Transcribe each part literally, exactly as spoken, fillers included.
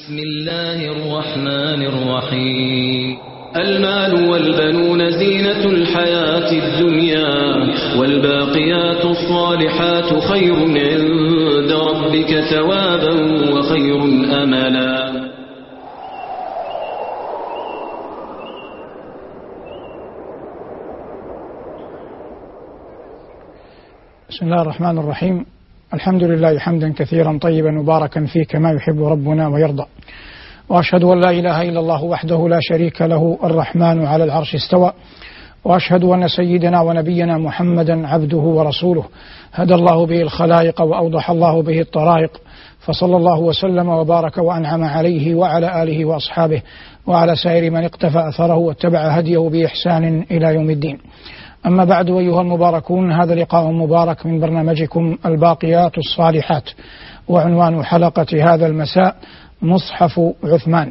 بسم الله الرحمن الرحيم. المال والبنون زينة الحياة الدنيا، والباقيات الصالحات خير عند ربك ثوابا وخير أملا. بسم الله الرحمن الرحيم. الحمد لله حمدا كثيرا طيبا مباركا فيه كما يحب ربنا ويرضى، وأشهد أن لا إله إلا الله وحده لا شريك له الرحمن على العرش استوى، وأشهد أن سيدنا ونبينا محمدا عبده ورسوله هدى الله به الخلائق وأوضح الله به الطرائق، فصلى الله وسلم وبارك وأنعم عليه وعلى آله وأصحابه وعلى سائر من اقتفى أثره واتبع هديه بإحسان إلى يوم الدين. أما بعد، أيها المباركون، هذا لقاء مبارك من برنامجكم الباقيات الصالحات، وعنوان حلقة هذا المساء مصحف عثمان.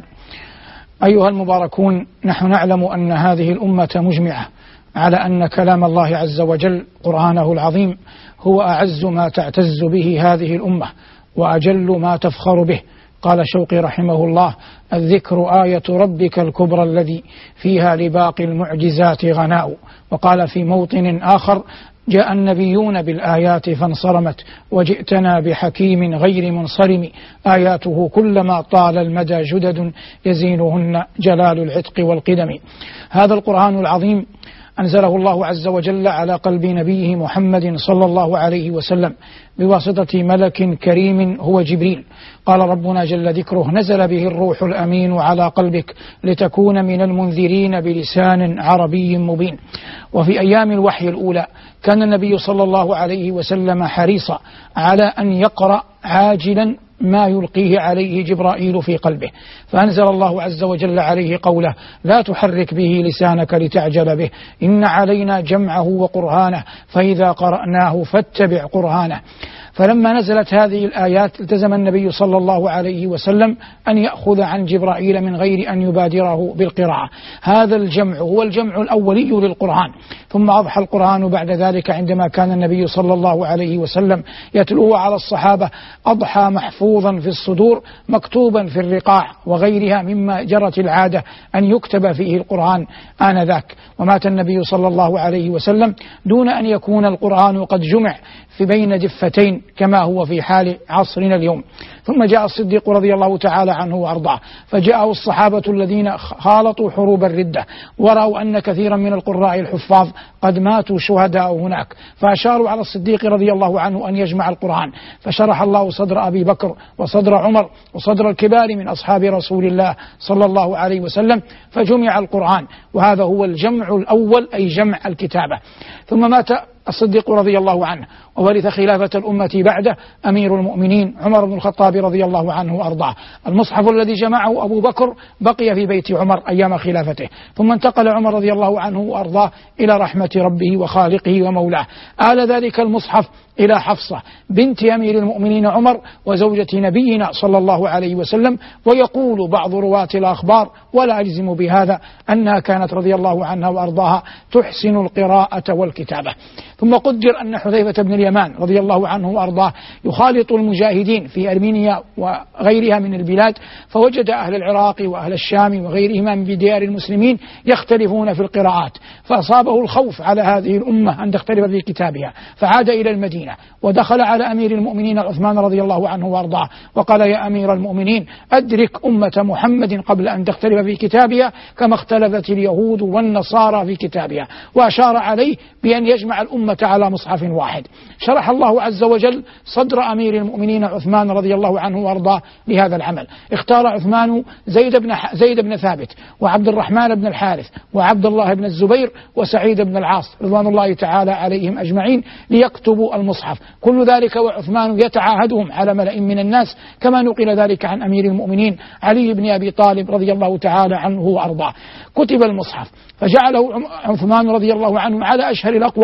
أيها المباركون، نحن نعلم أن هذه الأمة مجمعة على أن كلام الله عز وجل قرآنه العظيم هو أعز ما تعتز به هذه الأمة وأجل ما تفخر به. قال شوقي رحمه الله: الذكر آية ربك الكبرى الذي فيها لباقي المعجزات غناء. وقال في موطن آخر: جاء النبيون بالآيات فانصرمت، وجئتنا بحكيم غير منصرم، آياته كلما طال المدى جدد يزينهن جلال العتق والقدم. هذا القرآن العظيم أنزله الله عز وجل على قلب نبيه محمد صلى الله عليه وسلم بواسطة ملك كريم هو جبريل. قال ربنا جل ذكره: نزل به الروح الأمين على قلبك لتكون من المنذرين بلسان عربي مبين. وفي أيام الوحي الأولى كان النبي صلى الله عليه وسلم حريصا على أن يقرأ عاجلا ما يلقيه عليه جبرائيل في قلبه، فأنزل الله عز وجل عليه قوله: لا تحرك به لسانك لتعجل به، إن علينا جمعه وقرآنه، فإذا قرأناه فاتبع قرآنه. فلما نزلت هذه الآيات التزم النبي صلى الله عليه وسلم أن يأخذ عن جبرائيل من غير أن يبادره بالقراءة. هذا الجمع هو الجمع الأولي للقرآن، ثم أضحى القرآن بعد ذلك عندما كان النبي صلى الله عليه وسلم يتلوه على الصحابة، أضحى محفوظا في الصدور مكتوبا في الرقاع وغيرها مما جرت العادة أن يكتب فيه القرآن آنذاك. ومات النبي صلى الله عليه وسلم دون أن يكون القرآن قد جمع في بين دفتين كما هو في حال عصرنا اليوم. ثم جاء الصديق رضي الله تعالى عنه وأرضاه، فجاءه الصحابة الذين خالطوا حروب الردة ورأوا أن كثيرا من القراء الحفاظ قد ماتوا شهداء هناك، فأشاروا على الصديق رضي الله عنه أن يجمع القرآن، فشرح الله صدر أبي بكر وصدر عمر وصدر الكبار من أصحاب رسول الله صلى الله عليه وسلم، فجمع القرآن، وهذا هو الجمع الأول، أي جمع الكتابة. ثم مات الصديق رضي الله عنه، وورث خلافة الأمة بعده أمير المؤمنين عمر بن الخطاب رضي الله عنه وأرضاه. المصحف الذي جمعه أبو بكر بقي في بيت عمر أيام خلافته، ثم انتقل عمر رضي الله عنه وأرضاه إلى رحمة ربه وخالقه ومولاه. آل ذلك المصحف إلى حفصة بنت أمير المؤمنين عمر وزوجة نبينا صلى الله عليه وسلم. ويقول بعض رواة الأخبار، ولا أجزم بهذا، أنها كانت رضي الله عنها وأرضاها تحسن القراءة والكتابة. ثم قدر أن حذيفة بن اليمان رضي الله عنه وأرضاه يخالط المجاهدين في أرمينيا وغيرها من البلاد، فوجد أهل العراق وأهل الشام وغيرهما من ديار المسلمين يختلفون في القراءات، فأصابه الخوف على هذه الأمة أن تختلف في كتابها، فعاد إلى المدينة ودخل على أمير المؤمنين عثمان رضي الله عنه وأرضاه وقال: يا أمير المؤمنين، أدرك أمة محمد قبل أن تختلف في كتابها كما اختلفت اليهود والنصارى في كتابها، وأشار عليه بأن يجمع الأمة على مصحف واحد. شرح الله عز وجل صدر أمير المؤمنين عثمان رضي الله عنه وأرضاه لهذا العمل. اختار عثمان زيد بن زيد بن ثابت وعبد الرحمن بن الحارث وعبد الله بن الزبير وسعيد بن العاص رضوان الله تعالى عليهم أجمعين ليكتبوا المصحف. كل ذلك وعثمان يتعاهدهم على ملأ من الناس، كما نقل ذلك عن أمير المؤمنين علي بن أبي طالب رضي الله تعالى عنه وأرضاه. كتب المصحف، فجعله عثمان رضي الله عنه على أشهر الأقوال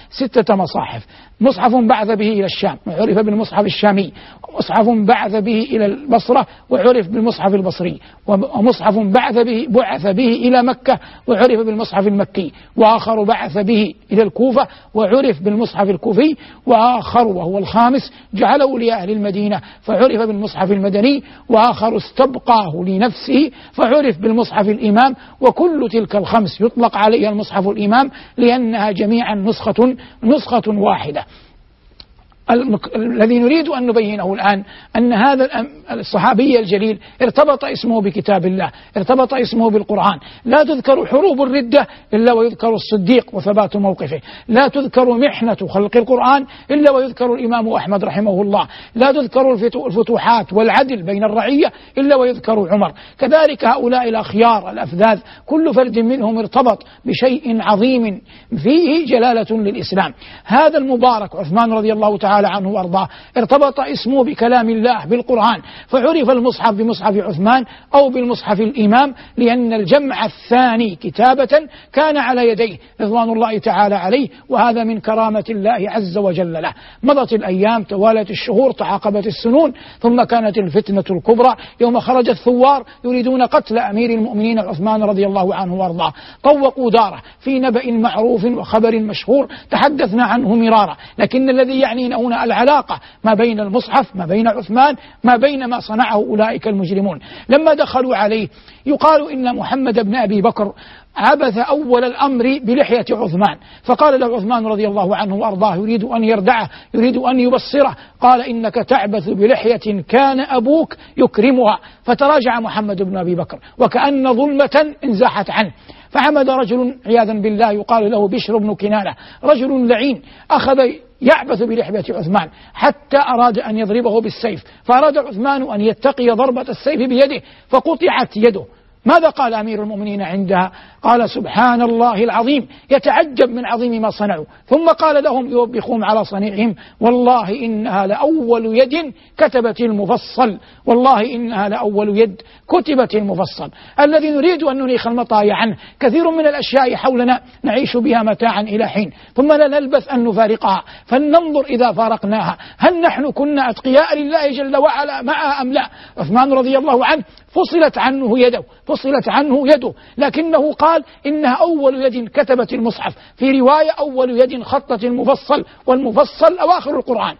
ستة مصاحف: مصحف بعث به إلى الشام وعرف بالمصحف الشامي، ومصحف بعث به إلى البصرة وعرف بالمصحف البصري، ومصحف بعث به بعث به إلى مكة وعرف بالمصحف المكي، وآخر بعث به إلى الكوفة وعرف بالمصحف الكوفي، وآخر وهو الخامس جعله لأهل المدينة فعرف بالمصحف المدني، وآخر استبقاه لنفسه فعرف بالمصحف الإمام. وكل تلك الخمس يطلق عليها المصحف الإمام لأنها جميعا نسخة نسخة واحدة. الذي نريد أن نبينه الآن أن هذا الصحابي الجليل ارتبط اسمه بكتاب الله، ارتبط اسمه بالقرآن. لا تذكر حروب الردة إلا ويذكر الصديق وثبات موقفه، لا تذكر محنة خلق القرآن إلا ويذكر الإمام أحمد رحمه الله، لا تذكر الفتوحات والعدل بين الرعية إلا ويذكر عمر. كذلك هؤلاء الأخيار الأفذاذ كل فرد منهم ارتبط بشيء عظيم فيه جلالة للإسلام. هذا المبارك عثمان رضي الله تعالى عنه وارضاه ارتبط اسمه بكلام الله بالقرآن، فعرف المصحف بمصحف عثمان أو بالمصحف الإمام، لأن الجمع الثاني كتابة كان على يديه رضوان الله تعالى عليه، وهذا من كرامة الله عز وجل له. مضت الأيام، توالت الشهور، تعاقبت السنون، ثم كانت الفتنة الكبرى يوم خرج الثوار يريدون قتل أمير المؤمنين عثمان رضي الله عنه وارضاه. طوقوا داره في نبأ معروف وخبر مشهور تحدثنا عنه مرارا، لكن الذي يعنينا هنا العلاقة ما بين المصحف، ما بين عثمان، ما بين ما صنعه أولئك المجرمون. لما دخلوا عليه يقال إن محمد بن أبي بكر عبث أول الأمر بلحية عثمان، فقال له عثمان رضي الله عنه وأرضاه يريد أن يردعه، يريد أن يبصره، قال إنك تعبث بلحية كان أبوك يكرمها. فتراجع محمد بن أبي بكر وكأن ظلمة انزاحت عنه، فعمد رجل عياذا بالله يقال له بشر بن كنانة، رجل لعين، أخذ يعبث بلحية عثمان حتى أراد أن يضربه بالسيف، فأراد عثمان أن يتقي ضربة السيف بيده فقطعت يده. ماذا قال أمير المؤمنين عندها؟ قال سبحان الله العظيم، يتعجب من عظيم ما صنعوا. ثم قال لهم يوبخهم على صنيعهم: والله إنها لأول يد كتبت المفصل، والله إنها لأول يد كتبت المفصل. الذي نريد أن نريخ المطايا عنه كثير من الأشياء حولنا نعيش بها متاعا إلى حين، ثم لا نلبث أن نفارقها، فلننظر إذا فارقناها هل نحن كنا أتقياء لله جل وعلا معها أم لا. عثمان رضي الله عنه فصلت عنه يده فصلت عنه يده لكنه قال إنها أول يد كتبت المصحف، في رواية أول يد خطت المفصل، والمفصل أواخر القرآن.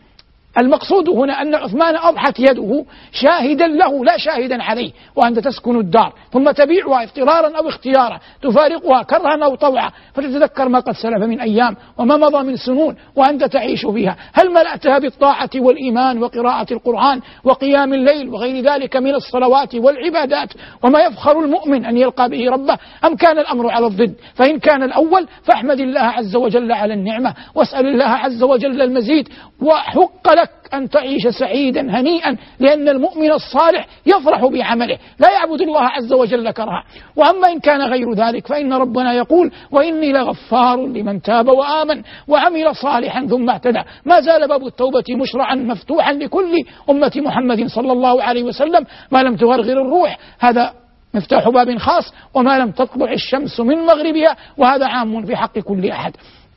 المقصود هنا أن عثمان أضحت يده شاهدا له لا شاهدا عليه. وأنت تسكن الدار ثم تبيعها اضطرارا أو اختيارا، تفارقها كرها أو طوعا، فتتذكر ما قد سلف من أيام وما مضى من سنون وأنت تعيش فيها. هل ملأتها بالطاعة والإيمان وقراءة القرآن وقيام الليل وغير ذلك من الصلوات والعبادات وما يفخر المؤمن أن يلقى به ربه، أم كان الأمر على الضد؟ فإن كان الأول فاحمد الله عز وجل على النعمة واسأل الله عز وجل المزيد، وحق لك أن تعيش سعيدا هنيئا، لأن المؤمن الصالح يفرح بعمله لا يعبد الله عز وجل كرها. وأما إن كان غير ذلك فإن ربنا يقول: وإني لغفار لمن تاب وآمن وعمل صالحا ثم اهتدى. ما زال باب التوبة مشرعا مفتوحا لكل أمة محمد صلى الله عليه وسلم ما لم تغرغر الروح، هذا مفتاح باب خاص، وما لم تطلع الشمس من مغربها، وهذا عام في حق كل أحد.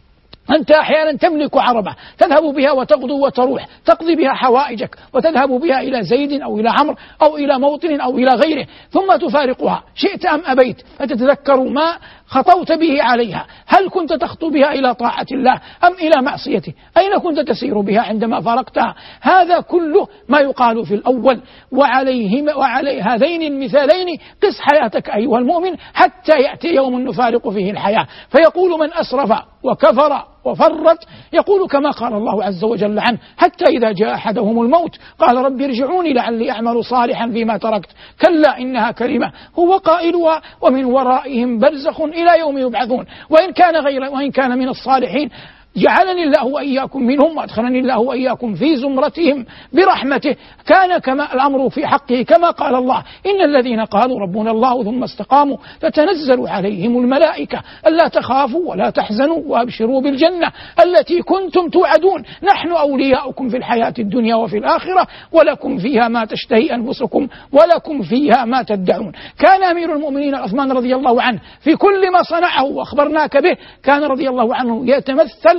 أنت أحيانا تملك عربة تذهب بها وتغدو وتروح، تقضي بها حوائجك وتذهب بها إلى زيد أو إلى عمرو أو إلى موطن أو إلى غيره، ثم تفارقها شئت أم أبيت، فتتذكر ما خطوت به عليها. هل كنت تخطو بها إلى طاعة الله أم إلى معصيته؟ أين كنت تسير بها عندما فارقتها؟ هذا كله ما يقال في الأول. وعليهم وعلي هذين المثالين قس حياتك أيها المؤمن حتى يأتي يوم نفارق فيه الحياة. فيقول من أسرف وكفر وفرط يقول كما قال الله عز وجل عنه: حتى إذا جاء أحدهم الموت قال رب ارجعوني لعلي أعمل صالحا فيما تركت، كلا إنها كلمة هو قائلها ومن ورائهم برزخ إلى يوم يبعثون. وإن كان غير وإن كان من الصالحين جعلني الله وإياكم منهم وأدخلني الله وإياكم في زمرتهم برحمته. كان كما الأمر في حقه كما قال الله: إن الذين قالوا ربنا الله ثم استقاموا تتنزل عليهم الملائكة ألا تخافوا ولا تحزنوا وأبشروا بالجنة التي كنتم توعدون، نحن أولياؤكم في الحياة الدنيا وفي الآخرة ولكم فيها ما تشتهي أنفسكم ولكم فيها ما تدعون. كان أمير المؤمنين عثمان رضي الله عنه في كل ما صنعه وأخبرناك به كان رضي الله عنه يتمثل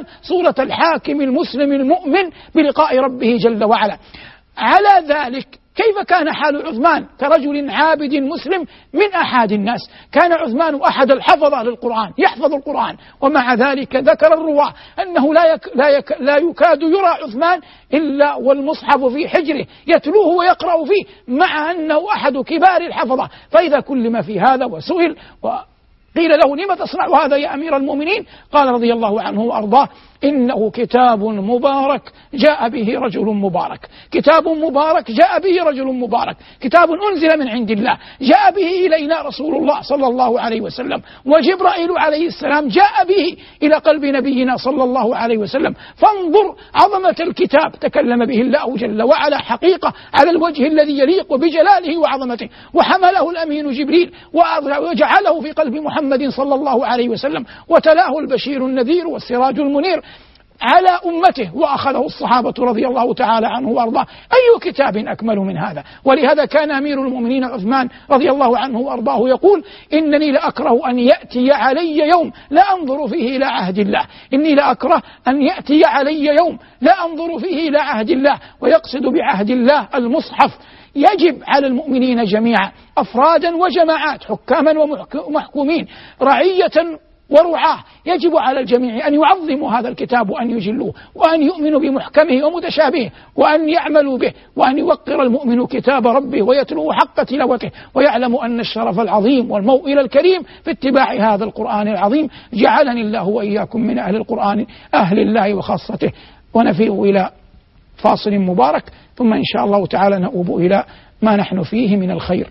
صورة الحاكم المسلم المؤمن بلقاء ربه جل وعلا. على ذلك كيف كان حال عثمان كرجل عابد مسلم من أحد الناس؟ كان عثمان أحد الحفظة للقرآن، يحفظ القرآن، ومع ذلك ذكر الرواة أنه لا, يك لا, يك لا يكاد يرى عثمان إلا والمصحف في حجره يتلوه ويقرأ فيه، مع أنه أحد كبار الحفظة. فإذا كلم في هذا وسئل وقيل له لم تصنع هذا يا أمير المؤمنين؟ قال رضي الله عنه وأرضاه: إنه كتاب مبارك جاء به رجل مبارك، كتاب مبارك جاء به رجل مبارك، كتاب أنزل من عند الله جاء به إلينا رسول الله صلى الله عليه وسلم، وجبرائيل عليه السلام جاء به إلى قلب نبينا صلى الله عليه وسلم. فانظر عظمة الكتاب، تكلم به الله جل وعلا حقيقة على الوجه الذي يليق بجلاله وعظمته، وحمله الأمين جبريل وجعله في قلب محمد صلى الله عليه وسلم، وتلاه البشير النذير والسراج المنير على أمته، وأخذه الصحابة رضي الله تعالى عنه وأرضاه. أي كتاب أكمل من هذا؟ ولهذا كان أمير المؤمنين عثمان رضي الله عنه وأرضاه يقول: إنني لأكره أن يأتي علي يوم لا أنظر فيه إلى عهد الله، إني لأكره أن يأتي علي يوم لا أنظر فيه إلى عهد الله. ويقصد بعهد الله المصحف. يجب على المؤمنين جميعا أفرادا وجماعات، حكاما ومحكومين، رعية ورعاه، يجب على الجميع أن يعظموا هذا الكتاب وأن يجلوه وأن يؤمنوا بمحكمه ومتشابهه وأن يعملوا به، وأن يوقر المؤمن كتاب ربه ويتلوه حق تلاوته، ويعلم أن الشرف العظيم والموئل الكريم في اتباع هذا القرآن العظيم. جعلني الله وإياكم من أهل القرآن أهل الله وخاصته. ونفيء إلى فاصل مبارك، ثم إن شاء الله تعالى نؤوب إلى ما نحن فيه من الخير.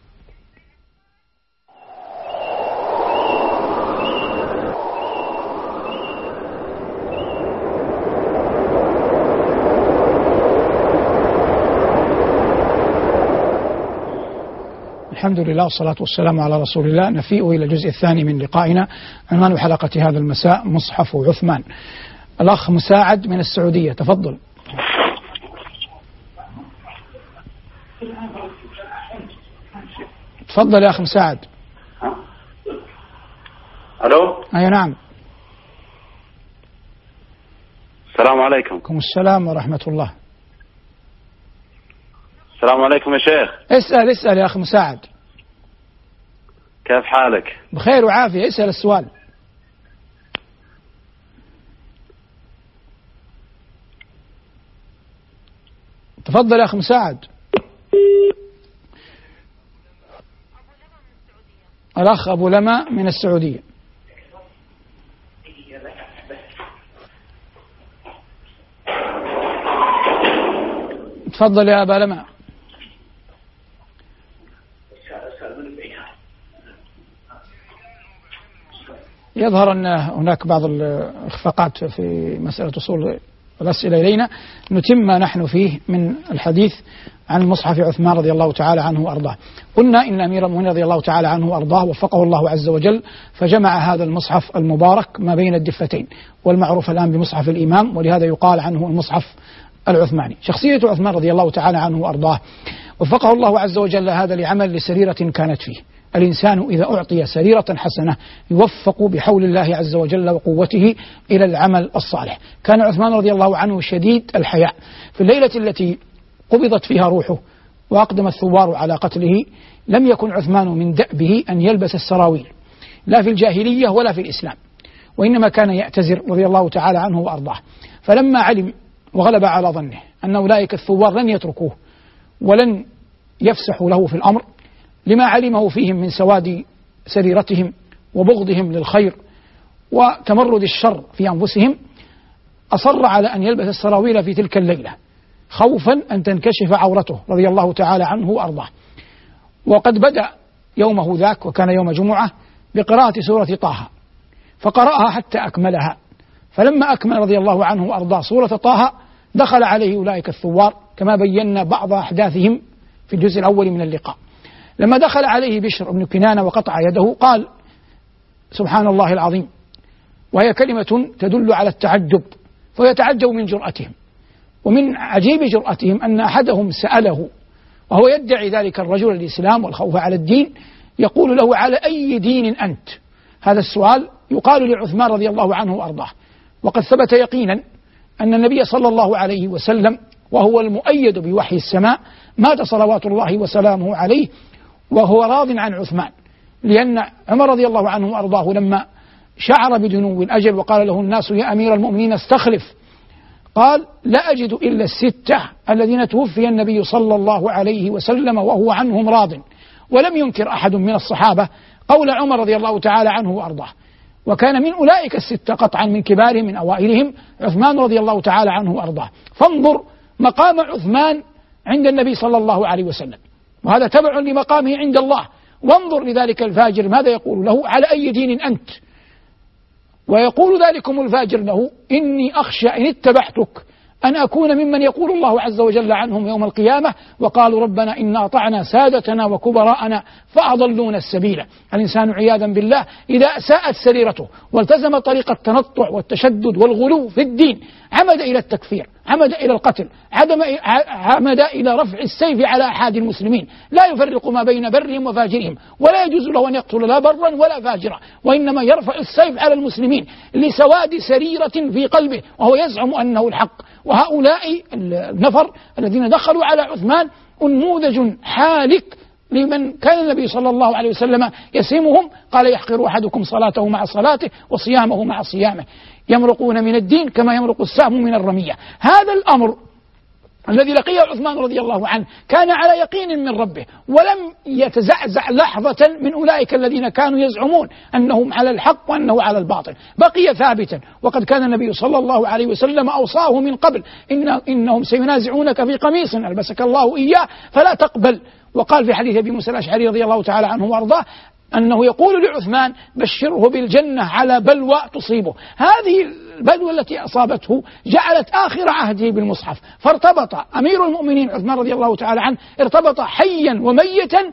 الحمد لله والصلاة والسلام على رسول الله. نفيء إلى الجزء الثاني من لقائنا. عنوان حلقة هذا المساء: مصحف عثمان. الأخ مساعد من السعودية، تفضل. تفضل يا أخ مساعد. ألو. أي نعم. السلام عليكم. وعليكم السلام ورحمة الله. السلام عليكم يا شيخ. اسأل اسأل يا أخ مساعد. كيف حالك؟ بخير وعافية، اسأل السؤال. تفضل يا أخ مساعد. الأخ أبو لما من السعودية. تفضل يا أبا لما. يظهر أن هناك بعض الإخفاقات في مسألة وصول الأسئلة إلينا. نتم ما نحن فيه من الحديث عن مصحف عثمان رضي الله تعالى عنه وأرضاه. قلنا إن أمير المؤمنين رضي الله تعالى عنه وأرضاه وفقه الله عز وجل، فجمع هذا المصحف المبارك ما بين الدفتين، والمعروف الآن بمصحف الإمام، ولهذا يقال عنه المصحف العثماني. شخصية عثمان رضي الله تعالى عنه وأرضاه وفقه الله عز وجل هذا لعمل لسريرة كانت فيه. الإنسان إذا أعطي سريرة حسنة يوفق بحول الله عز وجل وقوته إلى العمل الصالح. كان عثمان رضي الله عنه شديد الحياء. في الليلة التي قبضت فيها روحه وأقدم الثوار على قتله، لم يكن عثمان من دأبه أن يلبس السراويل، لا في الجاهلية ولا في الإسلام، وإنما كان يأتزر رضي الله تعالى عنه وأرضاه. فلما علم وغلب على ظنه أن أولئك الثوار لن يتركوه ولن يفسحوا له في الأمر، لما علمه فيهم من سواد سريرتهم وبغضهم للخير وتمرد الشر في أنفسهم، أصر على أن يلبس السراويل في تلك الليلة خوفا أن تنكشف عورته رضي الله تعالى عنه وأرضاه. وقد بدأ يومه ذاك، وكان يوم جمعة، بقراءة سورة طه، فقرأها حتى أكملها. فلما أكمل رضي الله عنه وأرضاه سورة طه، دخل عليه أولئك الثوار كما بينا بعض أحداثهم في الجزء الأول من اللقاء. لما دخل عليه بشر بن كنانة وقطع يده قال: سبحان الله العظيم، وهي كلمة تدل على التعجب، فيتعجب من جرأتهم. ومن عجيب جرأتهم أن أحدهم سأله وهو يدعي ذلك الرجل الإسلام والخوف على الدين، يقول له: على أي دين أنت؟ هذا السؤال يقال لعثمان رضي الله عنه وأرضاه. وقد ثبت يقينا أن النبي صلى الله عليه وسلم وهو المؤيد بوحي السماء مات صلوات الله وسلامه عليه وهو راض عن عثمان، لأن عمر رضي الله عنه وأرضاه لما شعر بدنو الأجل وقال له الناس يا أمير المؤمنين استخلف، قال لا أجد إلا الستة الذين توفي النبي صلى الله عليه وسلم وهو عنهم راض. ولم ينكر أحد من الصحابة قول عمر رضي الله تعالى عنه وأرضاه، وكان من أولئك الستة قطعا من كبارهم من أوائلهم عثمان رضي الله تعالى عنه وأرضاه. فانظر مقام عثمان عند النبي صلى الله عليه وسلم، وهذا تبع لمقامه عند الله. وانظر لذلك الفاجر ماذا يقول له: على أي دين أنت؟ ويقول ذلكم الفاجر له: إني أخشى إن اتبعتك أن أكون ممن يقول الله عز وجل عنهم يوم القيامة وقالوا ربنا إنا أطعنا سادتنا وكبراءنا فأضلونا السبيل. الإنسان عياذا بالله إذا أساءت سريرته والتزم طريق التنطع والتشدد والغلو في الدين عمد إلى التكفير، عمد إلى القتل، عمد إلى رفع السيف على أحد المسلمين، لا يفرق ما بين برهم وفاجرهم، ولا يجوز له أن يقتل لا برا ولا فاجرا، وإنما يرفع السيف على المسلمين لسواد سريرة في قلبه وهو يزعم أنه الحق. وهؤلاء النفر الذين دخلوا على عثمان نموذج حالك لمن كان النبي صلى الله عليه وسلم يسمهم، قال: يحقر أحدكم صلاته مع صلاته وصيامه مع صيامه، يمرقون من الدين كما يمرق السهم من الرمية. هذا الأمر الذي لقيه عثمان رضي الله عنه كان على يقين من ربه، ولم يتزعزع لحظة من أولئك الذين كانوا يزعمون أنهم على الحق وأنه على الباطل، بقي ثابتا. وقد كان النبي صلى الله عليه وسلم أوصاه من قبل: إن إنهم سينازعونك في قميص ألبسك الله إياه فلا تقبل. وقال في حديث أبي موسى الأشعري رضي الله تعالى عنه وأرضاه أنه يقول لعثمان: بشره بالجنة على بلوى تصيبه. هذه البلوى التي أصابته جعلت آخر عهده بالمصحف، فارتبط أمير المؤمنين عثمان رضي الله تعالى عنه ارتبط حيا وميتا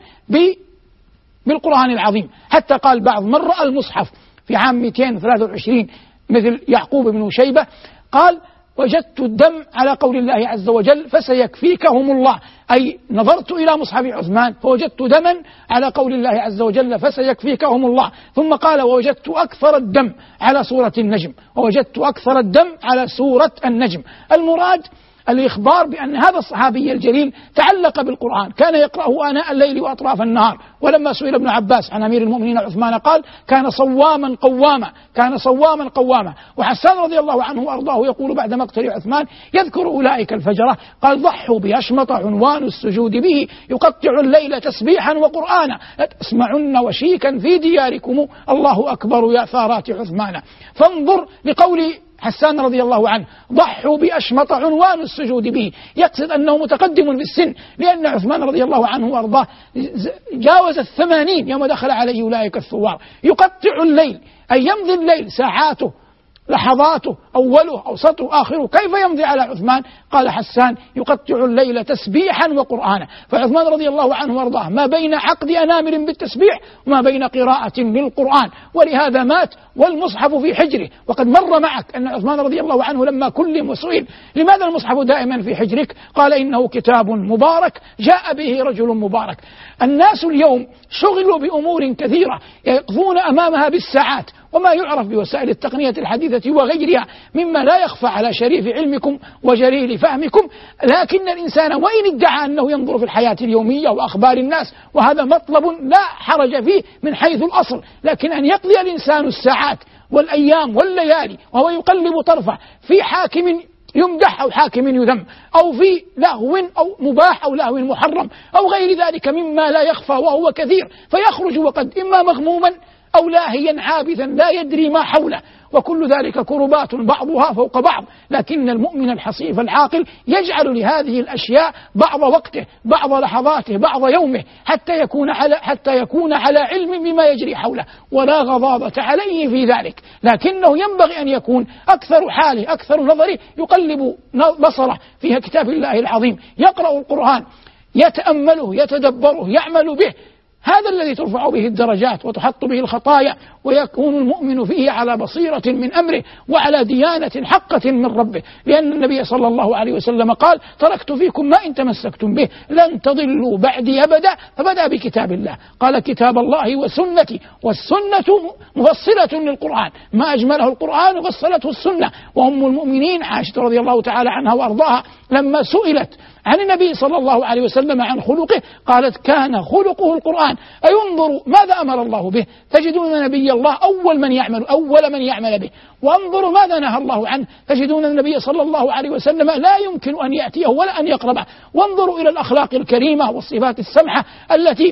بالقرآن العظيم، حتى قال بعض من رأى المصحف في عام مئتين وثلاثة وعشرين مثل يعقوب بن شيبة قال: وجدت الدم على قول الله عز وجل فسيكفيكهم الله، أي نظرت إلى مصحف عثمان فوجدت دما على قول الله عز وجل فسيكفيكهم الله. ثم قال: ووجدت أكثر الدم على سورة النجم، ووجدت أكثر الدم على سورة النجم. المراد الإخبار بأن هذا الصحابي الجليل تعلق بالقرآن، كان يقرأه آناء الليل وأطراف النهار. ولما سئل ابن عباس عن أمير المؤمنين عثمان قال: كان صواما قواما، كان صواما قواما. وحسان رضي الله عنه وأرضاه يقول بعد مقتل عثمان يذكر أولئك الفجرة، قال: ضحوا بأشمط عنوان السجود به يقطع الليل تسبيحا وقرآنا لتسمعن وشيكا في دياركم الله أكبر يا ثارات عثمان. فانظر لقول حسان رضي الله عنه: ضحوا بأشمط عنوان السجود به، يقصد أنه متقدم في السن، لأن عثمان رضي الله عنه وأرضاه جاوز الثمانين يوم دخل عليه أولئك الثوار. يقطع الليل أي يمضي الليل ساعاته لحظاته أوله أوسطه آخره، كيف يمضي على عثمان؟ قال حسان: يقطع الليل تسبيحا وقرآنا. فعثمان رضي الله عنه وارضاه ما بين عقد أنامر بالتسبيح وما بين قراءة للقرآن، ولهذا مات والمصحف في حجره. وقد مر معك أن عثمان رضي الله عنه لما كلم وسئل لماذا المصحف دائما في حجرك قال: إنه كتاب مبارك جاء به رجل مبارك. الناس اليوم شغلوا بأمور كثيرة يقضون أمامها بالساعات، وما يعرف بوسائل التقنية الحديثة وغيرها مما لا يخفى على شريف علمكم وجليل فهمكم. لكن الإنسان وإن ادعى أنه ينظر في الحياة اليومية وأخبار الناس، وهذا مطلب لا حرج فيه من حيث الأصل، لكن أن يقضي الإنسان الساعات والأيام والليالي وهو يقلب طرفه في حاكم يمدح أو حاكم يذم، أو في لهو أو مباح أو لهو محرم أو غير ذلك مما لا يخفى وهو كثير، فيخرج وقد إما مغموما أو لاهيا عابثا لا يدري ما حوله، وكل ذلك كربات بعضها فوق بعض. لكن المؤمن الحصيف العاقل يجعل لهذه الأشياء بعض وقته، بعض لحظاته، بعض يومه، حتى يكون على حتى يكون على علم بما يجري حوله، ولا غضاضة عليه في ذلك. لكنه ينبغي أن يكون أكثر حاله أكثر نظره يقلب بصره في كتاب الله العظيم، يقرأ القرآن، يتأمله، يتدبره، يعمل به. هذا الذي ترفع به الدرجات وتحط به الخطايا، ويكون المؤمن فيه على بصيرة من أمره وعلى ديانة حقة من ربه، لأن النبي صلى الله عليه وسلم قال: تركت فيكم ما إن تمسكتم به لن تضلوا بعدي أبدا. فبدأ بكتاب الله، قال: كتاب الله وسنتي، والسنة مفصلة للقرآن، ما أجمله القرآن وفصلته السنة. وأم المؤمنين عائشة رضي الله تعالى عنها وأرضاها لما سئلت عن النبي صلى الله عليه وسلم عن خلقه قالت: كان خلقه القرآن. أينظروا ماذا أمر الله به، تجدون نبي الله أول من يعمل أول من يعمل به، وانظروا ماذا نهى الله عنه، تجدون النبي صلى الله عليه وسلم لا يمكن أن يأتيه ولا أن يقربه. وانظروا إلى الأخلاق الكريمة والصفات السمحة التي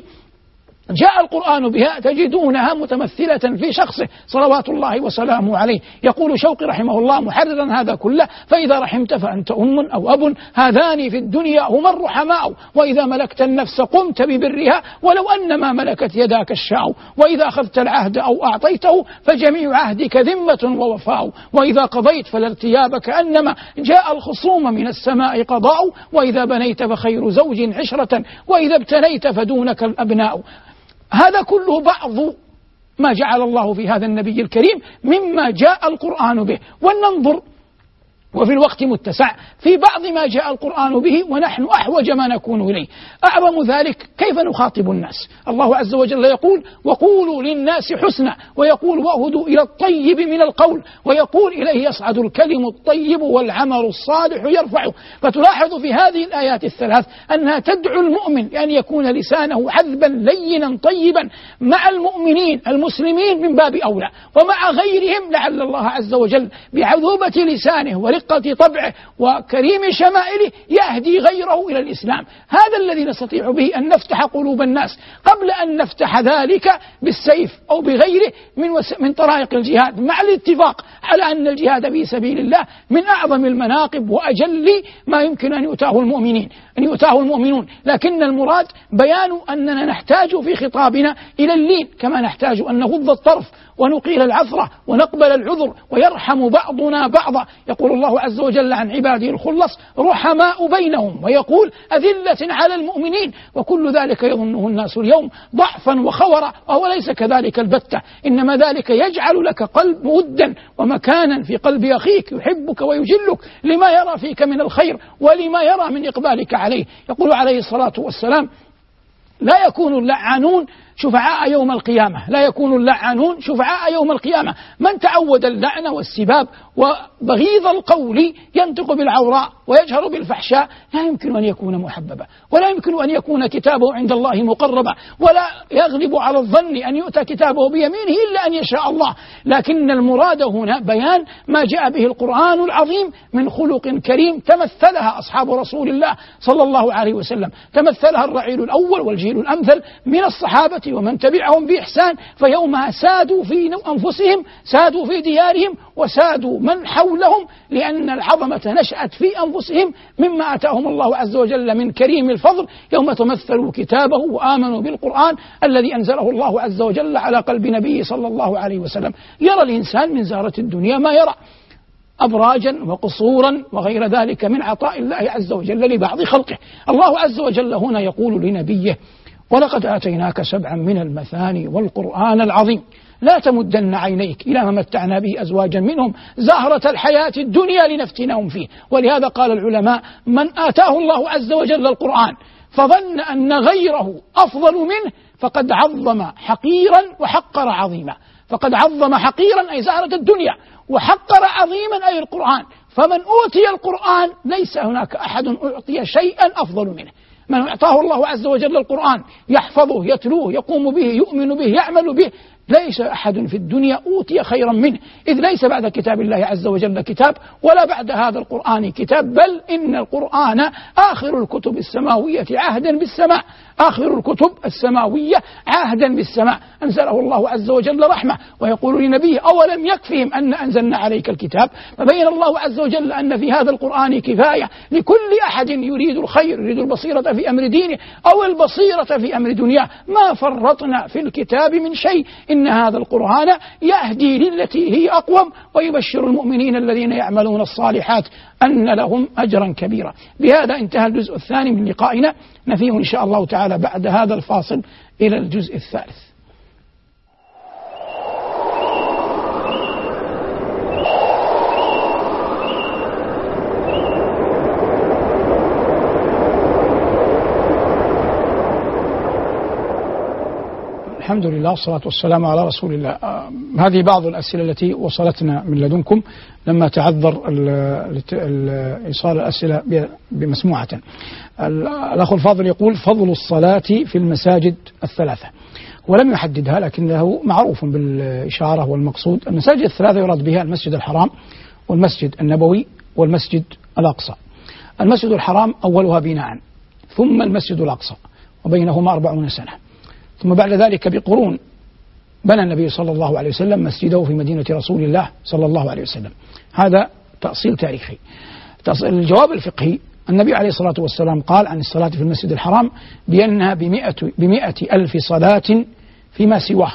جاء القرآن بها، تجدونها متمثلة في شخصه صلوات الله وسلامه عليه. يقول شوقي رحمه الله محررا هذا كله: فإذا رحمت فأنت أم أو أب، هذان في الدنيا هما الرحماء، وإذا ملكت النفس قمت ببرها ولو أن ما ملكت يداك الشاء، وإذا أخذت العهد أو أعطيته فجميع عهدك ذمة ووفاء، وإذا قضيت فلا ارتياب كأنما جاء الخصوم من السماء قضاء، وإذا بنيت فخير زوج عشرة، وإذا ابتنيت فدونك الأبناء. هذا كله بعض ما جعل الله في هذا النبي الكريم مما جاء القرآن به. ولننظر وفي الوقت متسع في بعض ما جاء القرآن به ونحن أحوج ما نكون إليه. أعظم ذلك كيف نخاطب الناس. الله عز وجل يقول: وقولوا للناس حسنا، ويقول: وأهدوا إلى الطيب من القول، ويقول: إليه يصعد الكلم الطيب والعمل الصالح يرفعه. فتلاحظ في هذه الآيات الثلاث أنها تدعو المؤمن لأن يكون لسانه عذبا لينا طيبا مع المؤمنين المسلمين من باب أولى، ومع غيرهم لعل الله عز وجل بعذوبة لسانه ورقة طبعه وكريم شمائله يهدي غيره إلى الإسلام. هذا الذي نستطيع به أن نفتح قلوب الناس قبل أن نفتح ذلك بالسيف أو بغيره من, وس... من طرائق الجهاد، مع الاتفاق على أن الجهاد في سبيل الله من أعظم المناقب وأجل ما يمكن أن يؤتاه المؤمنين أن يؤتاه المؤمنون. لكن المراد بيان أننا نحتاج في خطابنا إلى اللين، كما نحتاج أن نغض الطرف ونقيل العثرة ونقبل العذر ويرحم بعضنا بعضا. يقول الله عز وجل عن عباده الخلص: رحماء بينهم، ويقول: أذلة على المؤمنين. وكل ذلك يظنه الناس اليوم ضعفا وخورا، وهو ليس كذلك البتة، إنما ذلك يجعل لك قلب ودا ومكانا في قلب أخيك يحبك ويجلك لما يرى فيك من الخير ولما يرى من إقبالك عليه. يقول عليه الصلاة والسلام: لا يكون اللعانون شفعاء يوم القيامة، لا يكون اللعنون شفعاء يوم القيامة. من تعود اللعن والسباب وبغيض القول ينطق بالعوراء ويجهر بالفحشاء لا يمكن أن يكون محببا، ولا يمكن أن يكون كتابه عند الله مقربا، ولا يغلب على الظن أن يؤتى كتابه بيمينه إلا أن يشاء الله. لكن المراد هنا بيان ما جاء به القرآن العظيم من خلق كريم تمثلها أصحاب رسول الله صلى الله عليه وسلم، تمثلها الرعيل الأول والجيل الأمثل من الصحابة ومن تبعهم بإحسان، فيومها سادوا في أنفسهم، سادوا في ديارهم، وسادوا من حولهم، لأن العظمة نشأت في أنفسهم مما أتاهم الله عز وجل من كريم الفضل يوم تمثلوا كتابه وآمنوا بالقرآن الذي أنزله الله عز وجل على قلب نبيه صلى الله عليه وسلم. يرى الإنسان من زهرة الدنيا ما يرى، أبراجا وقصورا وغير ذلك من عطاء الله عز وجل لبعض خلقه. الله عز وجل هنا يقول لنبيه: ولقد آتيناك سبعا من المثاني والقرآن العظيم لا تمدن عينيك إلى ما متعنا به أزواجا منهم زهرة الحياة الدنيا لنفتنهم فيه. ولهذا قال العلماء: من آتاه الله عز وجل القرآن فظن أن غيره أفضل منه فقد عظم حقيرا وحقر عظيما. فقد عظم حقيرا أي زهرة الدنيا، وحقر عظيما أي القرآن. فمن أوتي القرآن ليس هناك أحد أعطي شيئا أفضل منه. من أعطاه الله عز وجل القرآن يحفظه يتلوه يقوم به يؤمن به يعمل به، ليس أحد في الدنيا أوتي خيرا منه، إذ ليس بعد كتاب الله عز وجل كتاب، ولا بعد هذا القرآن كتاب، بل إن القرآن آخر الكتب السماوية عهدا بالسماء، آخر الكتب السماوية عهدا بالسماء، أنزله الله عز وجل رحمة. ويقول لنبيه: أولم يكفهم أن أنزلنا عليك الكتاب؟ فبين الله عز وجل أن في هذا القرآن كفاية لكل أحد يريد الخير، يريد البصيرة في أمر دينه أو البصيرة في أمر دنياه. ما فرطنا في الكتاب من شيء، إن هذا القرآن يهدي للتي هي أقوم ويبشر المؤمنين الذين يعملون الصالحات أن لهم أجرا كبيرا. بهذا انتهى الجزء الثاني من لقائنا، نفيه إن شاء الله تعالى بعد هذا الفاصل إلى الجزء الثالث. الحمد لله والصلاة والسلام على رسول الله. آه هذه بعض الأسئلة التي وصلتنا من لدنكم لما تعذر إيصال الأسئلة بمسموعة. الأخ الفاضل يقول: فضل الصلاة في المساجد الثلاثة، ولم يحددها لكنه معروف بالإشارة، والمقصود المساجد الثلاثة يراد بها المسجد الحرام والمسجد النبوي والمسجد الأقصى. المسجد الحرام أولها بناء، ثم المسجد الأقصى وبينهما أربعون سنة، ثم بعد ذلك بقرون بنى النبي صلى الله عليه وسلم مسجده في مدينة رسول الله صلى الله عليه وسلم. هذا تأصيل تاريخي. الجواب الفقهي: النبي عليه الصلاة والسلام قال عن الصلاة في المسجد الحرام بأنها بمئة, بمئة ألف صلاة فيما سواه،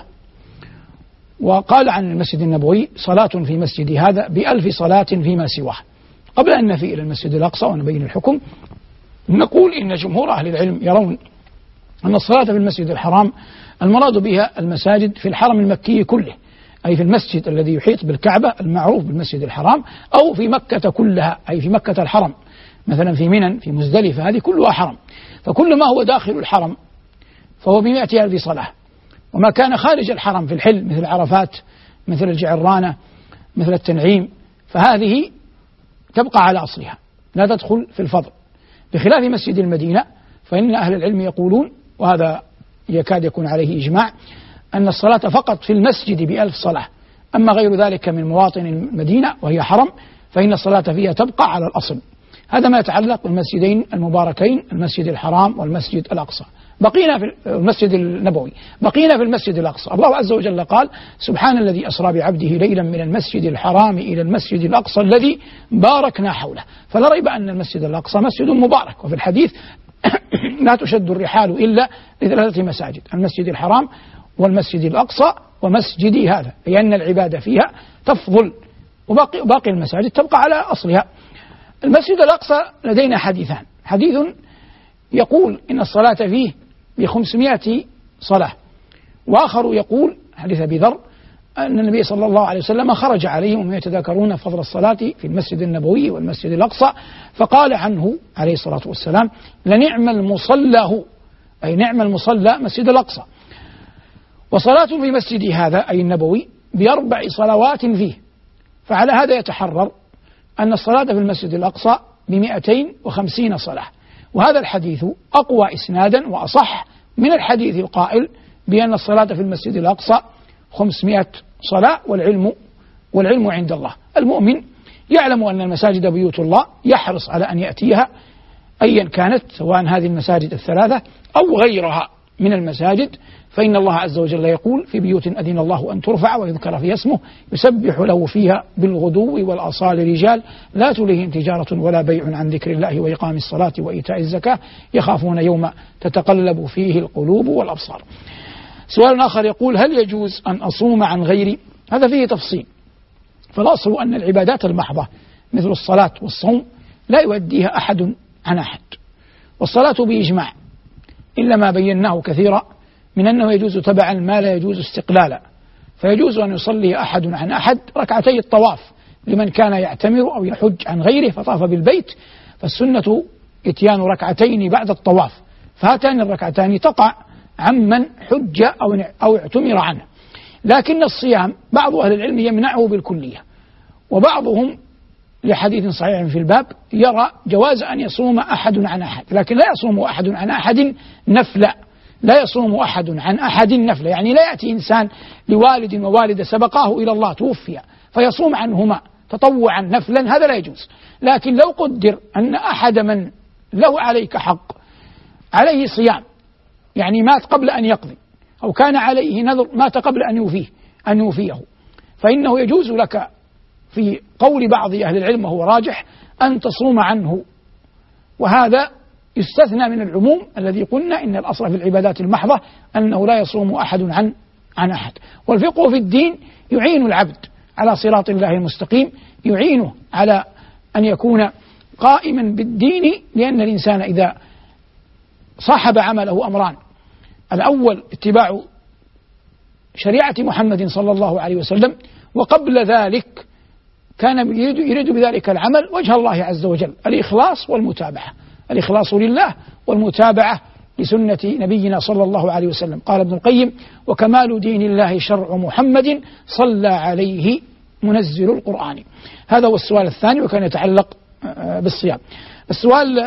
وقال عن المسجد النبوي: صلاة في مسجد هذا بألف صلاة فيما سواه. قبل أن نفي إلى المسجد الأقصى ونبين الحكم، نقول إن جمهور أهل العلم يرون أن الصلاة في المسجد الحرام المراد بها المساجد في الحرم المكي كله، أي في المسجد الذي يحيط بالكعبة المعروف بالمسجد الحرام، أو في مكة كلها، أي في مكة الحرم، مثلا في منى، في مزدلفة، هذه كلها حرم. فكل ما هو داخل الحرم فهو بمئة ألف صلاة، وما كان خارج الحرم في الحل مثل عرفات، مثل الجعرانة، مثل التنعيم، فهذه تبقى على أصلها لا تدخل في الفضل، بخلاف مسجد المدينة، فإن أهل العلم يقولون، وهذا يكاد يكون عليه إجماع، أن الصلاة فقط في المسجد بألف صلاة، أما غير ذلك من مواطن المدينة وهي حرم فإن الصلاة فيها تبقى على الأصل. هذا ما يتعلق بالمسجدين المباركين، المسجد الحرام والمسجد الأقصى. بقينا في المسجد النبوي، بقينا في المسجد الأقصى. الله عز وجل قال: سبحان الذي أسرى بعبده ليلا من المسجد الحرام إلى المسجد الأقصى الذي باركنا حوله. فلا ريب أن المسجد الأقصى مسجد مبارك، وفي الحديث: لا تشد الرحال إلا لثلاثة مساجد: المسجد الحرام والمسجد الأقصى ومسجدي هذا، لأن العبادة فيها تفضل، وباقي باقي المساجد تبقى على أصلها. المسجد الأقصى لدينا حديثان: حديث يقول إن الصلاة فيه بخمسمائة صلاة، وآخر يقول حديث أبي ذر أن النبي صلى الله عليه وسلم خرج عليهم وهم يتذاكرون فضل الصلاة في المسجد النبوي والمسجد الأقصى، فقال عنه عليه الصلاة والسلام: لنعم المصلى، أي نعم المصلى مسجد الأقصى. وصلاة في مسجد هذا أي النبوي بأربع صلوات فيه، فعلى هذا يتحرر أن الصلاة في المسجد الأقصى بمئتين وخمسين صلاة. وهذا الحديث أقوى إسنادا وأصح من الحديث القائل بأن الصلاة في المسجد الأقصى خمسمائة صلاة، والعلم والعلم عند الله. المؤمن يعلم أن المساجد بيوت الله، يحرص على أن يأتيها أيا كانت، سواء هذه المساجد الثلاثة أو غيرها من المساجد، فإن الله عز وجل يقول: في بيوت أذن الله أن ترفع ويذكر فيها اسمه يسبح له فيها بالغدو والآصال رجال لا تلههم تجارة ولا بيع عن ذكر الله وإقام الصلاة وإيتاء الزكاة يخافون يوما تتقلب فيه القلوب والأبصار. سؤال آخر يقول: هل يجوز أن أصوم عن غيري؟ هذا فيه تفصيل. فالأصل أن العبادات المحضة مثل الصلاة والصوم لا يؤديها أحد عن أحد، والصلاة بإجماع، إلا ما بيناه كثيرا من أنه يجوز تبعا ما لا يجوز استقلالا. فيجوز أن يصلي أحد عن أحد ركعتي الطواف لمن كان يعتمر أو يحج عن غيره فطاف بالبيت، فالسنة إتيان ركعتين بعد الطواف، فهاتان الركعتان تقع عمن حج أو أو اعتمر عنه. لكن الصيام بعض أهل العلم يمنعه بالكلية، وبعضهم لحديث صحيح في الباب يرى جواز أن يصوم أحد عن أحد، لكن لا يصوم أحد عن أحد نفلا، لا يصوم أحد عن أحد نفلا، يعني لا يأتي إنسان لوالد ووالد سبقاه إلى الله توفي فيصوم عنهما تطوعا نفلا، هذا لا يجوز. لكن لو قدر أن أحد من له عليك حق عليه صيام، يعني مات قبل أن يقضي، أو كان عليه نذر مات قبل أن يوفيه أن يوفيه فإنه يجوز لك في قول بعض أهل العلم وهو راجح أن تصوم عنه، وهذا يستثنى من العموم الذي قلنا إن الأصل في العبادات المحضة أنه لا يصوم أحد عن عن أحد. والفقه في الدين يعين العبد على صراط الله المستقيم، يعينه على أن يكون قائما بالدين، لأن الإنسان إذا صاحب عمله أمران: الأول اتباع شريعة محمد صلى الله عليه وسلم، وقبل ذلك كان يريد, يريد بذلك العمل وجه الله عز وجل، الإخلاص والمتابعة، الإخلاص لله والمتابعة لسنة نبينا صلى الله عليه وسلم. قال ابن القيم: وكمال دين الله شرع محمد صلى عليه منزل القرآن. هذا هو السؤال الثاني، وكان يتعلق بالصيام. السؤال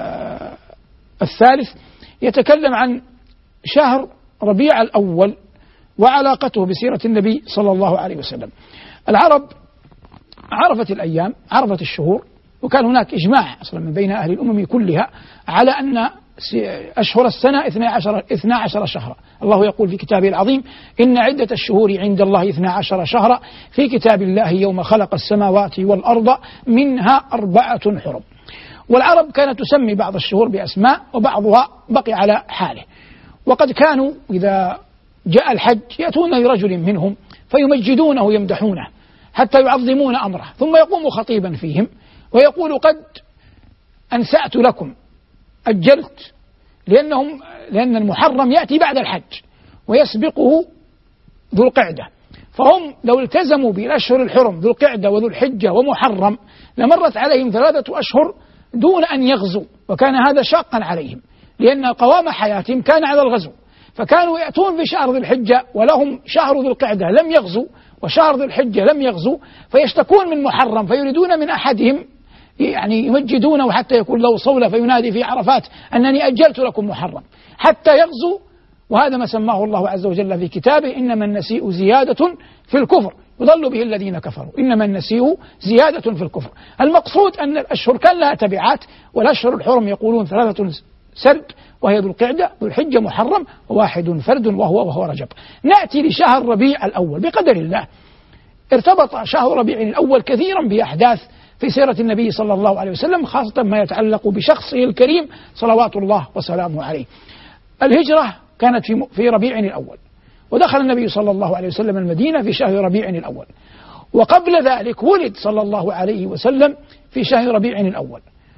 الثالث يتكلم عن شهر ربيع الأول وعلاقته بسيرة النبي صلى الله عليه وسلم. العرب عرفت الأيام، عرفت الشهور، وكان هناك إجماع أصلا من بين أهل الأمم كلها على أن أشهر السنة اثنا عشر شهرا. الله يقول في كتابه العظيم: إن عدة الشهور عند الله اثنا عشر شهرا في كتاب الله يوم خلق السماوات والأرض منها أربعة حرم. والعرب كانت تسمي بعض الشهور بأسماء وبعضها بقي على حاله. وقد كانوا إذا جاء الحج يأتون لرجل منهم فيمجدونه ويمدحونه حتى يعظمون أمره، ثم يقوم خطيبا فيهم ويقول: قد أنسأت لكم، أجلت، لأنهم لأن المحرم يأتي بعد الحج ويسبقه ذو القعدة، فهم لو التزموا بالأشهر الحرم ذو القعدة وذو الحجة ومحرم لمرت عليهم ثلاثة أشهر دون أن يغزوا، وكان هذا شاقا عليهم لأن قوام حياتهم كان على الغزو، فكانوا يأتون في شهر ذي الحجة ولهم شهر ذو القعدة لم يغزوا وشهر ذو الحجة لم يغزوا، فيشتكون من محرم، فيريدون من أحدهم يعني يمجدونه حتى يكون له صولة فينادي في عرفات أنني أجلت لكم محرم حتى يغزو. وهذا ما سماه الله عز وجل في كتابه: إنما النسيء زيادة في الكفر يضل به الذين كفروا. إنما النسيء زيادة في الكفر. المقصود أن الأشهر كان لها تبعات، والأشهر الحرم يقولون ثلاثة سرد، وهي ذو القعدة ذو الحجة محرم، وواحد فرد وهو وهو رجب. نأتي لشهر ربيع الأول. بقدر الله ارتبط شهر ربيع الأول كثيرا بأحداث في سيرة النبي صلى الله عليه وسلم، خاصة ما يتعلق بشخصه الكريم صلوات الله وسلامه عليه. الهجرة كانت في في ربيع الأول، ودخل النبي صلى الله عليه وسلم المدينة في شهر ربيع الأول، وقبل ذلك ولد صلى الله عليه وسلم في شهر ربيع الأول،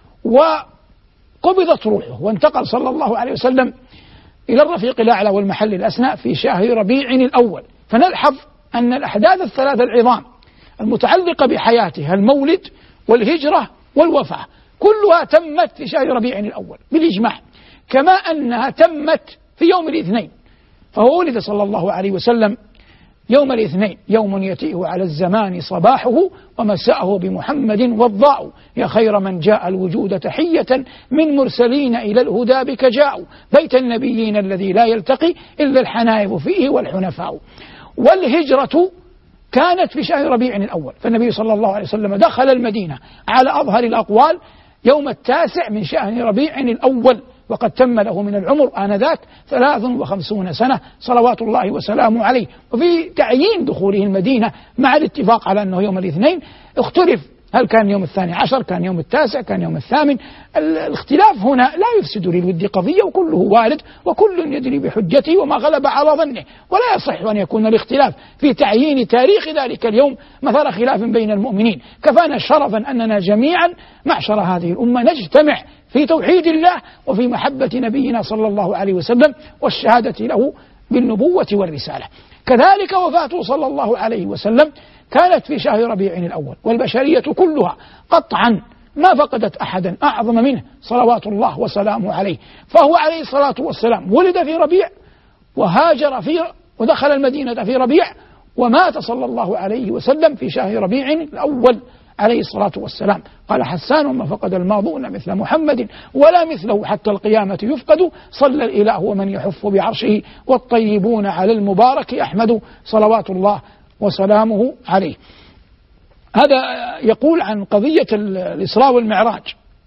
وقبضت روحه وانتقل صلى الله عليه وسلم إلى الرفيق الأعلى والمحل الأسنى في شهر ربيع الأول. فنلحظ أن الأحداث الثلاثة العظام المتعلقة بحياته، المولد والهجرة والوفاة، كلها تمت في شهر ربيع الأول بالإجماع، كما أنها تمت في يوم الاثنين. فهو ولد صلى الله عليه وسلم يوم الاثنين، يوم يتيه على الزمان صباحه ومساءه بمحمد وضاء، يا خير من جاء الوجود تحية من مرسلين إلى الهدى بك جاءوا، بيت النبيين الذي لا يلتقي إلا الحنائب فيه والحنفاء. والهجرة كانت في شهر ربيع الأول، فالنبي صلى الله عليه وسلم دخل المدينة على أظهر الأقوال يوم التاسع من شهر ربيع الأول، وقد تم له من العمر آنذاك ثلاث وخمسون سنة صلوات الله وسلامه عليه. وفي تعيين دخوله المدينة مع الاتفاق على أنه يوم الاثنين اختلف، هل كان يوم الثاني عشر، كان يوم التاسع، كان يوم الثامن. الاختلاف هنا لا يفسد للود قضية، وكله وارد وكل يدري بحجته وما غلب على ظنه، ولا يصح أن يكون الاختلاف في تعيين تاريخ ذلك اليوم مثار خلاف بين المؤمنين. كفانا شرفا أننا جميعا معشر هذه الأمة نجتمع في توحيد الله وفي محبة نبينا صلى الله عليه وسلم والشهادة له بالنبوة والرسالة. كذلك وفاته صلى الله عليه وسلم كانت في شهر ربيع الأول، والبشرية كلها قطعا ما فقدت أحدا أعظم منه صلوات الله وسلامه عليه. فهو عليه الصلاة والسلام ولد في ربيع، وهاجر في ودخل المدينة في ربيع، ومات صلى الله عليه وسلم في شهر ربيع الأول عليه الصلاة والسلام. قال حسان: ما فقد الماضون مثل محمد ولا مثله حتى القيامة يفقد، صلى الإله ومن يحف بعرشه والطيبون على المبارك أحمد صلوات الله وسلامه عليه. هذا يقول عن قضية الإسراء والمعراج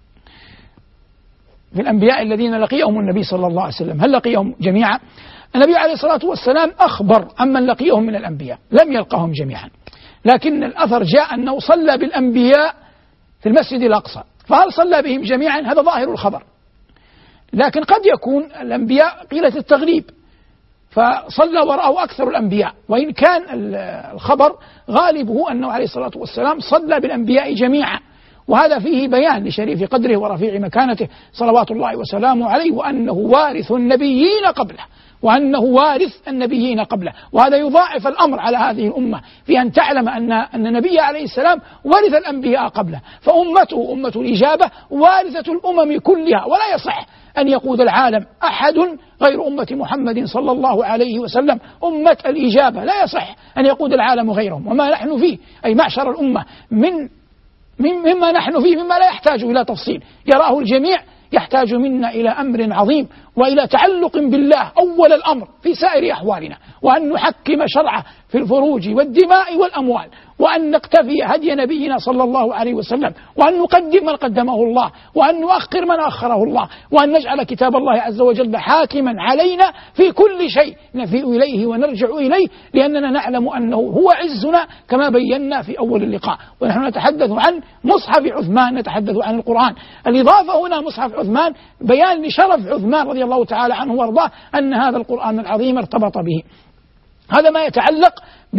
في الأنبياء الذين لقيهم النبي صلى الله عليه وسلم. هل لقيهم جميعا؟ النبي عليه الصلاة والسلام أخبر عمن لقيهم من الأنبياء، لم يلقهم جميعا، لكن الأثر جاء أنه صلى بالأنبياء في المسجد الأقصى. فهل صلى بهم جميعا؟ هذا ظاهر الخبر، لكن قد يكون الأنبياء قيلة التغليب، فصلى وراءه أكثر الأنبياء، وإن كان الخبر غالبه أنه عليه الصلاة والسلام صلى بالأنبياء جميعا، وهذا فيه بيان لشريف قدره ورفيع مكانته صلوات الله وسلامه عليه، وأنه وارث النبيين قبله وأنه وارث النبيين قبله. وهذا يضاعف الأمر على هذه الأمة في أن تعلم أن أن النبي عليه السلام ورث الأنبياء قبله، فأمته أمة الإجابة وارثة الأمم كلها، ولا يصح أن يقود العالم أحد غير أمة محمد صلى الله عليه وسلم أمة الإجابة، لا يصح أن يقود العالم غيرهم. وما نحن فيه أي معشر الأمة من مما نحن فيه مما لا يحتاج إلى تفصيل، يراه الجميع، يحتاج منا إلى أمر عظيم وإلى تعلق بالله أول الأمر في سائر أحوالنا، وأن نحكم شرعه في الفروج والدماء والأموال، وأن نقتفي هدي نبينا صلى الله عليه وسلم، وأن نقدم من قدمه الله، وأن نؤخر من أخره الله، وأن نجعل كتاب الله عز وجل حاكما علينا في كل شيء نفيء إليه ونرجع إليه، لأننا نعلم أنه هو عزنا كما بينا في أول اللقاء. ونحن نتحدث عن مصحف عثمان، نتحدث عن القرآن. الإضافة هنا مصحف عثمان بيان لشرف عثمان رضي الله تعالى عنه وارضاه أن هذا القرآن العظيم ارتبط به. هذا ما يتعلق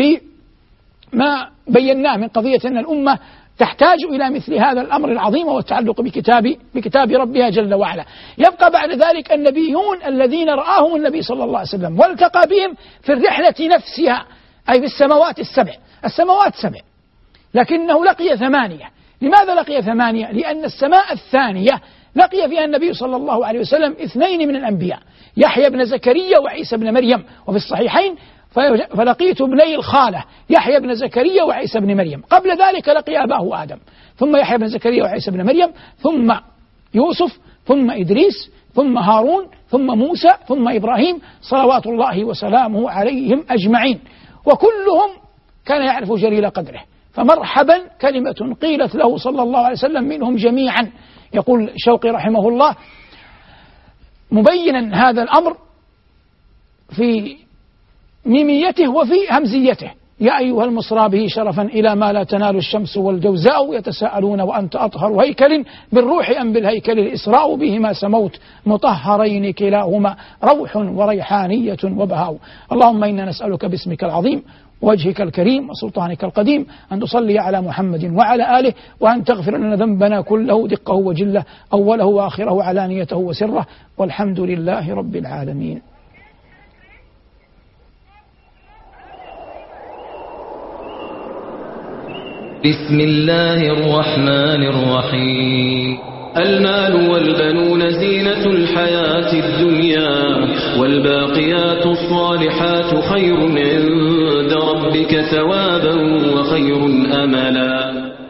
بما بيناه من قضية أن الأمة تحتاج إلى مثل هذا الأمر العظيم والتعلق بكتاب بكتاب ربها جل وعلا. يبقى بعد ذلك النبيون الذين رآهم النبي صلى الله عليه وسلم والتقى بهم في الرحلة نفسها، أي في السماوات السبع. السماوات سبع لكنه لقي ثمانية. لماذا لقي ثمانية؟ لأن السماء الثانية لقي فيها النبي صلى الله عليه وسلم اثنين من الأنبياء، يحيى بن زكريا وعيسى بن مريم. وفي الصحيحين فلقيت ابني الخالة يحيى بن زكريا وعيسى بن مريم. قبل ذلك لقي أباه آدم، ثم يحيى بن زكريا وعيسى بن مريم، ثم يوسف، ثم إدريس، ثم هارون، ثم موسى، ثم إبراهيم صلوات الله وسلامه عليهم أجمعين. وكلهم كان يعرف جليل قدره، فمرحبا كلمة قيلت له صلى الله عليه وسلم منهم جميعا. يقول شوقي رحمه الله مبينا هذا الأمر في ميميته وفي همزيته: يا أيها المصرى به شرفا إلى ما لا تنال الشمس والجوزاء، يتساءلون وأنت أطهر هيكل بالروح أم بالهيكل الإسراء، بهما سموت مطهرين كلاهما روح وريحانية وبهاء. اللهم إنا نسألك باسمك العظيم وجهك الكريم وسلطانك القديم أن تصلي على محمد وعلى آله، وأن تغفر لنا ذنبنا كله دقه وجله أوله وآخره وعلانيته وسره، والحمد لله رب العالمين. بسم الله الرحمن الرحيم. المال والبنون زينة الحياة الدنيا، والباقيات الصالحات خير عند ربك ثوابا وخير أملا.